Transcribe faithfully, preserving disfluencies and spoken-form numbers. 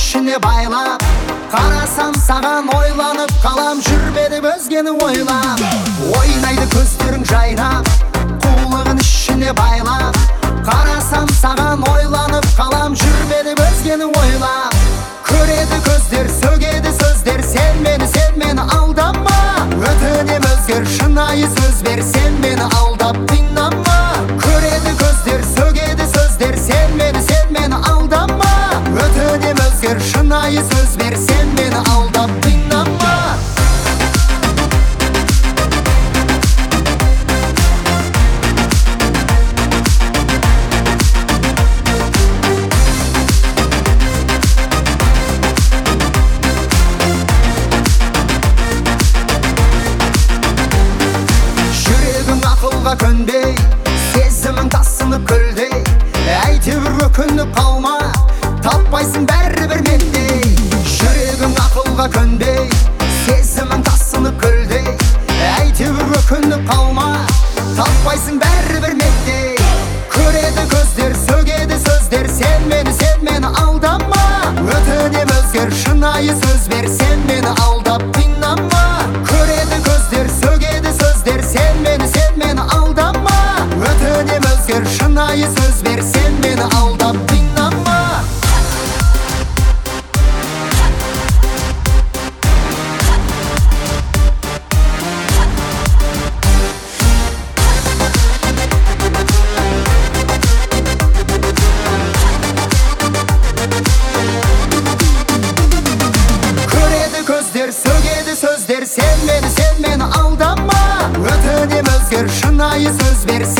ішіне байлап, қарасам саған ойланып қалам, жүрмедім өзгені ойлап. Ойнайды көздерің жайнап, қулығын ішіне байлап, қарасам саған ойланып қалам, жүрмедім өзгені ойлап. Көреді көздер, сөгеді сөздер, сен мені, сен мені алдама. Өтінем өзгер, шынайы сөз бер, сен мені алдап қинама. Көреді көздер, сөгеді сөздер, сен мені, сен мені алдама. Өтінем өзгер, шынайы сөз бер, сен мені алдап қинама. Ақылға көнбей, сезімің тасынып көлдей, әйтеуір өкініп қалма, таппайсың бәрібір мендей. Жүрегің ақылға көнбей, сезімің тасынып көлдей, әйтеуір өкініп қалма, таппайсың бәрібір мендей. Көреді көздер, сөгеді сөздер, сен мені, сен мені алдама. Өтінем өзгер, шынайы сөз бер, сен мені алдап қинама. Көреді көздер, сөгеді сөздер, сен мені, сен мені алдама. Өтінем өзгер, шынайы сөз бер, сен мені алдап қинама. Көреді көздер, сөгеді сөздер, сен мені, сен мені алдама. Өтінем өзгер, шынайы сөз бер.